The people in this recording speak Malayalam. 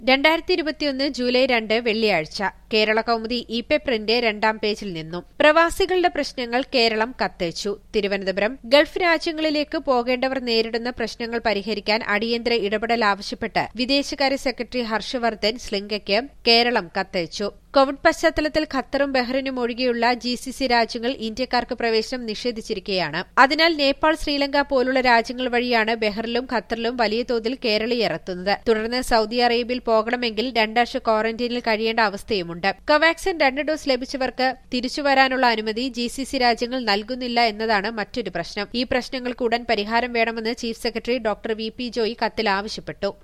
2021 ജൂലൈ 2 വെള്ളിയാഴ്ച കേരള കൗമുദി ഇ-പേപ്പറിന്റെ 2ാം പേജിൽ നിന്നും പ്രവാസികളുടെ പ്രശ്നങ്ങൾ കേരളം കത്തയച്ചു. തിരുവനന്തപുരം ഗൾഫ് രാജ്യങ്ങളിലേക്ക് പോകേണ്ടവർ നേരിടുന്ന പ്രശ്നങ്ങൾ പരിഹരിക്കാൻ അടിയന്തര ഇടപെടൽ ആവശ്യപ്പെട്ട് വിദേശകാര്യ സെക്രട്ടറി ഹർഷവർദ്ധൻ ശ്രിങ്കയ്ക്ക് കേരളം കത്തയച്ചു. കോവിഡ് പശ്ചാത്തലത്തിൽ ഖത്തറും ബഹ്റിനും ഒഴികെയുള്ള ജിസിസി രാജ്യങ്ങൾ ഇന്ത്യക്കാർക്ക് പ്രവേശനം നിഷേധിച്ചിരിക്കുകയാണ്. അതിനാൽ നേപ്പാൾ, ശ്രീലങ്ക പോലുള്ള രാജ്യങ്ങൾ വഴിയാണ് ബഹ്റിലും ഖത്തറിലും വലിയ തോതിൽ കേരളീയർ എത്തുന്നത്. തുടർന്ന് സൌദി അറേബ്യയിൽ പോകണമെങ്കിൽ 2 ആഴ്ച ക്വാറന്റൈനിൽ കഴിയേണ്ട അവസ്ഥയുമുണ്ട്. കോവാക്സിൻ 2 ഡോസ് ലഭിച്ചവർക്ക് തിരിച്ചുവരാനുള്ള അനുമതി ജിസിസി രാജ്യങ്ങൾ നൽകുന്നില്ല എന്നതാണ് മറ്റൊരു പ്രശ്നം. ഈ പ്രശ്നങ്ങൾക്ക് ഉടൻ പരിഹാരം വേണമെന്ന് chief secretary doctor V P Joy കത്തിൽ ആവശ്യപ്പെട്ടു.